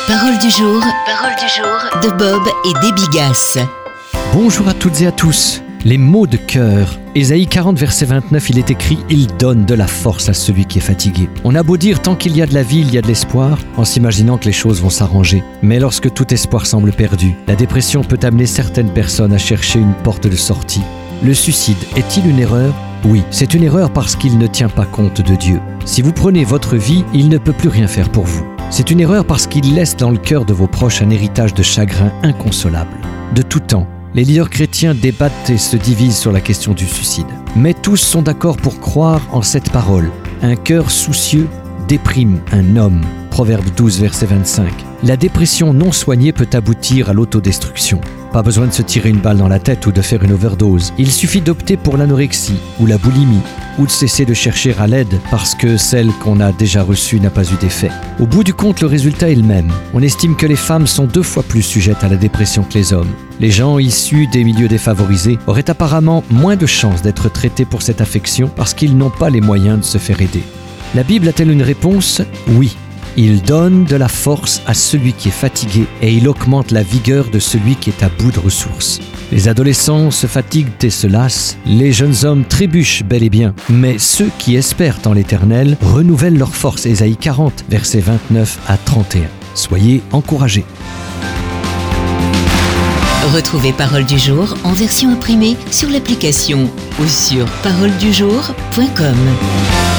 Parole du jour de Bob et Debbie Gass. Bonjour à toutes et à tous. Les mots de cœur. Ésaïe 40, verset 29, il est écrit « Il donne de la force à celui qui est fatigué ». On a beau dire tant qu'il y a de la vie, il y a de l'espoir, en s'imaginant que les choses vont s'arranger. Mais lorsque tout espoir semble perdu, la dépression peut amener certaines personnes à chercher une porte de sortie. Le suicide est-il une erreur ? Oui, c'est une erreur parce qu'il ne tient pas compte de Dieu. Si vous prenez votre vie, il ne peut plus rien faire pour vous. C'est une erreur parce qu'il laisse dans le cœur de vos proches un héritage de chagrin inconsolable. De tout temps, les leaders chrétiens débattent et se divisent sur la question du suicide. Mais tous sont d'accord pour croire en cette parole. Un cœur soucieux déprime un homme. Proverbe 12, verset 25. La dépression non soignée peut aboutir à l'autodestruction. Pas besoin de se tirer une balle dans la tête ou de faire une overdose. Il suffit d'opter pour l'anorexie ou la boulimie ou de cesser de chercher à l'aide parce que celle qu'on a déjà reçue n'a pas eu d'effet. Au bout du compte, le résultat est le même. On estime que les femmes sont 2 fois plus sujettes à la dépression que les hommes. Les gens issus des milieux défavorisés auraient apparemment moins de chances d'être traités pour cette affection parce qu'ils n'ont pas les moyens de se faire aider. La Bible a-t-elle une réponse ? Oui. Il donne de la force à celui qui est fatigué et il augmente la vigueur de celui qui est à bout de ressources. Les adolescents se fatiguent et se lassent, les jeunes hommes trébuchent bel et bien, mais ceux qui espèrent en l'Éternel renouvellent leur force. Ésaïe 40, versets 29 à 31. Soyez encouragés. Retrouvez Parole du jour en version imprimée sur l'application ou sur paroledujour.com.